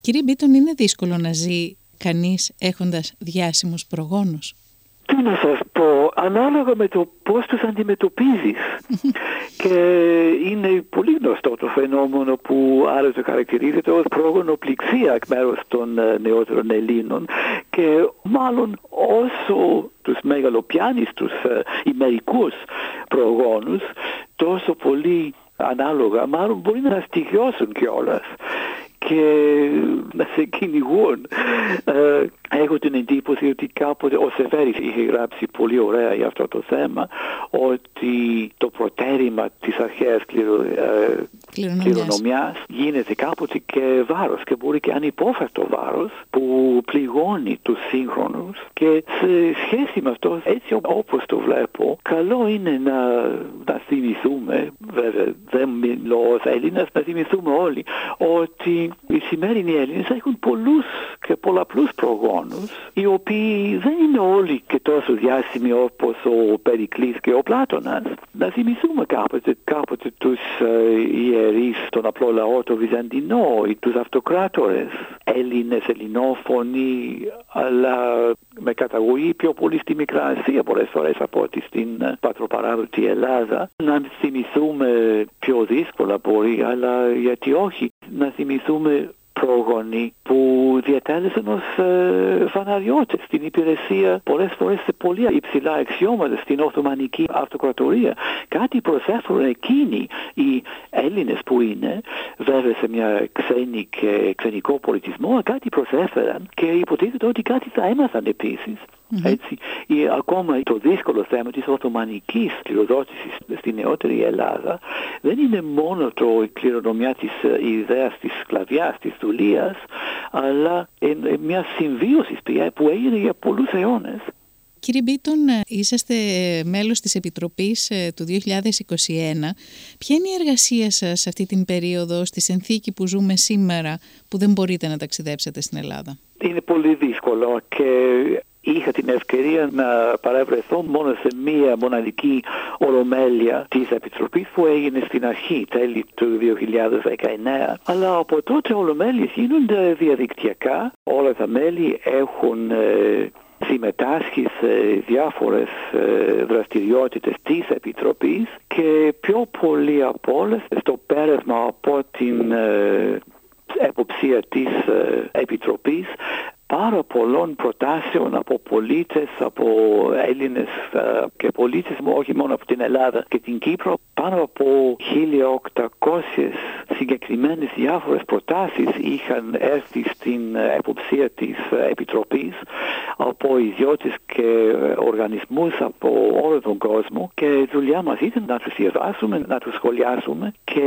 Κύριε Μπίτον, είναι δύσκολο να ζει κανείς έχοντας διάσημους προγόνους? Τι να σας πω, ανάλογα με το πώς τους αντιμετωπίζεις. Και είναι πολύ γνωστό το φαινόμενο που άλλωστε χαρακτηρίζεται ως προγονοπληξία εκ μέρους των νεότερων Ελλήνων, και μάλλον όσο τους μεγαλοπιάνεις τους ή μερικούς προγόνους, τόσο πολύ ανάλογα μάλλον μπορεί να στοιχειώσουν κιόλας και να σε κυνηγούν. Έχω την εντύπωση ότι κάποτε ο Σεφέρης είχε γράψει πολύ ωραία για αυτό το θέμα, ότι το προτέρημα της αρχαίας κληρονομιάς γίνεται κάποτε και βάρος, και μπορεί και ανυπόφευκτο βάρος που πληγώνει τους σύγχρονους. Και σε σχέση με αυτό, έτσι όπως το βλέπω, καλό είναι να θυμηθούμε, βέβαια δεν μιλώ ως Έλληνας, να θυμηθούμε όλοι ότι οι σημερινοί Έλληνες έχουν πολλούς και πολλαπλούς προγόνους, οι οποίοι δεν είναι όλοι και τόσο διάσημοι όπως ο Περικλής και ο Πλάτωνας. Να θυμηθούμε κάποτε τους ιερείς, τον απλό λαό, το Βυζαντινό, ή τους αυτοκράτορες, Έλληνες, ελληνόφωνοι, αλλά με καταγωγή πιο πολύ στη Μικρά Ασία πολλές φορές από ότι στην πατροπαράδοτη Ελλάδα. Να θυμηθούμε πιο δύσκολα μπορεί, αλλά γιατί όχι, να θυμηθούμε πρόγονοι που διατέλεσαν ως φαναριώτες στην υπηρεσία πολλές φορές σε πολύ υψηλά αξιώματα στην Οθωμανική Αυτοκρατορία. Κάτι προσέφεραν εκείνοι οι Έλληνες που είναι βέβαια σε μια ξένη και ξενικό πολιτισμό, κάτι προσέφεραν και υποτίθεται ότι κάτι θα έμαθαν επίσης. Έτσι, ακόμα το δύσκολο θέμα της Οθωμανικής κληροδότησης στη νεότερη Ελλάδα δεν είναι μόνο η κληρονομιά της ιδέας της σκλαβιάς, της δουλείας, αλλά μια συμβίωση που έγινε για πολλούς αιώνες. Κύριε Μπίτον, είσαστε μέλος της Επιτροπής του 2021. Ποια είναι η εργασία σας σε αυτή την περίοδο, στη συνθήκη που ζούμε σήμερα, που δεν μπορείτε να ταξιδέψετε στην Ελλάδα? Είναι πολύ δύσκολο και είχα την ευκαιρία να παρευρεθώ μόνο σε μία μοναδική ολομέλεια της Επιτροπής που έγινε στην αρχή, τέλη του 2019. Αλλά από τότε ολομέλειες γίνονται διαδικτυακά. Όλα τα μέλη έχουν συμμετάσχει σε διάφορες δραστηριότητες της Επιτροπής και πιο πολύ από όλες στο πέρασμα από την εποψία της Επιτροπής πάρα πολλών προτάσεων από πολίτες, από Έλληνες και πολίτες όχι μόνο από την Ελλάδα και την Κύπρο. Πάνω από 1.800 συγκεκριμένες διάφορες προτάσεις είχαν έρθει στην εποψία της Επιτροπής από ιδιώτες και οργανισμούς από όλο τον κόσμο, και η δουλειά μας ήταν να τους διαβάσουμε, να τους σχολιάσουμε, και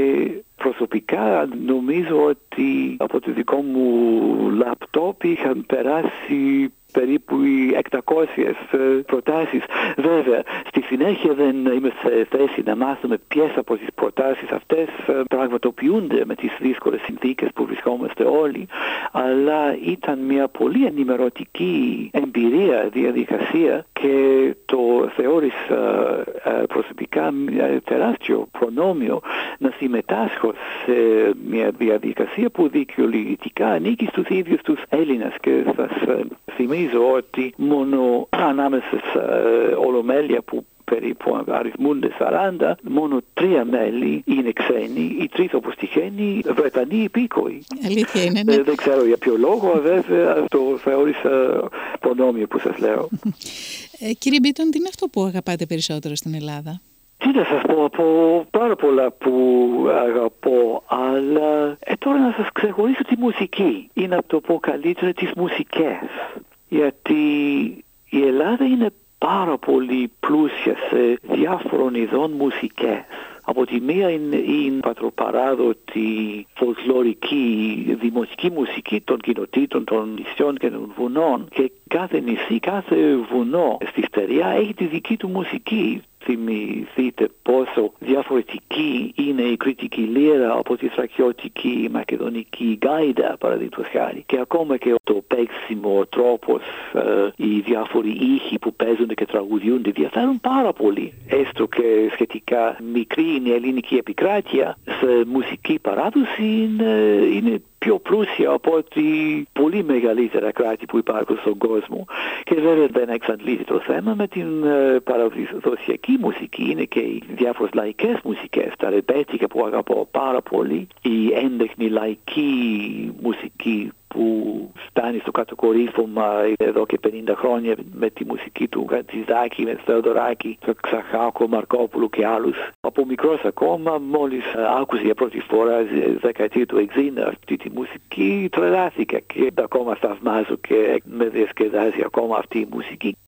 προσωπικά νομίζω ότι από το δικό μου λάπτοπ είχαν περάσει περίπου 800 προτάσεις. Βέβαια, στη συνέχεια δεν είμαι σε θέση να μάθουμε ποιες από τις προτάσεις αυτές πραγματοποιούνται με τις δύσκολες συνθήκες που βρισκόμαστε όλοι, αλλά ήταν μια πολύ ενημερωτική εμπειρία, διαδικασία, και το θεώρησα προσωπικά μια τεράστιο προνόμιο να συμμετάσχω σε μια διαδικασία που δικαιολογητικά ανήκει στους ίδιους τους Έλληνες. Και σας θυμίζω ότι μόνο ανάμεσα σε ολομέλεια που περίπου αριθμούνται 40, μόνο 3 μέλη είναι ξένοι, οι 3 όπως τυχαίνει Βρετανοί υπήκοοι. Αλήθεια είναι, ναι. Δεν ξέρω για ποιο λόγο, βέβαια το θεώρησα προνόμιο που σας λέω. Κύριε Μπίτον, τι είναι αυτό που αγαπάτε περισσότερο στην Ελλάδα? Τι να σας πω, από πάρα πολλά που αγαπώ, αλλά τώρα να σας ξεχωρίσω τη μουσική. Ή να το πω καλύτερα, τις μουσικές. Γιατί η Ελλάδα είναι πάρα πολύ πλούσια σε διάφορων ειδών μουσικές. Από τη μία είναι η πατροπαράδοτη φολκλωρική δημοτική μουσική των κοινοτήτων, των νησιών και των βουνών, και κάθε νησί, κάθε βουνό στη στεριά έχει τη δική του μουσική. Θυμηθείτε πόσο διαφορετική είναι η κριτική λύρα από τη θρακιώτικη μακεδονική γκάιντα, παραδείγματος χάρη. Και ακόμα και το παίξιμο, ο τρόπος, οι διάφοροι ήχοι που παίζονται και τραγουδιούνται διαφέρουν πάρα πολύ. Έστω και σχετικά μικρή είναι η ελληνική επικράτεια, σε μουσική παράδοση είναι πιο πλούσια από ότι πολύ μεγαλύτερα κράτη που υπάρχουν στον κόσμο. Και βέβαια δεν εξαντλείται το θέμα με την παραδοσιακή μουσική. Είναι και οι διάφορες λαϊκές μουσικές, τα ρεμπέτικα που αγαπώ πάρα πολύ, η έντεχνη λαϊκή μουσική που φτάνει στο κατοκορύφωμα εδώ και 50 χρόνια με τη μουσική του Χατζηδάκη, με Θεοδωράκη, του Ξαχάκο, Μαρκόπουλου και άλλους. Από μικρός ακόμα, μόλις άκουσα για πρώτη φορά δεκαετία του 60 αυτή τη μουσική, τρελάθηκα και ακόμα θαυμάζω και με διασκεδάζει ακόμα αυτή η μουσική.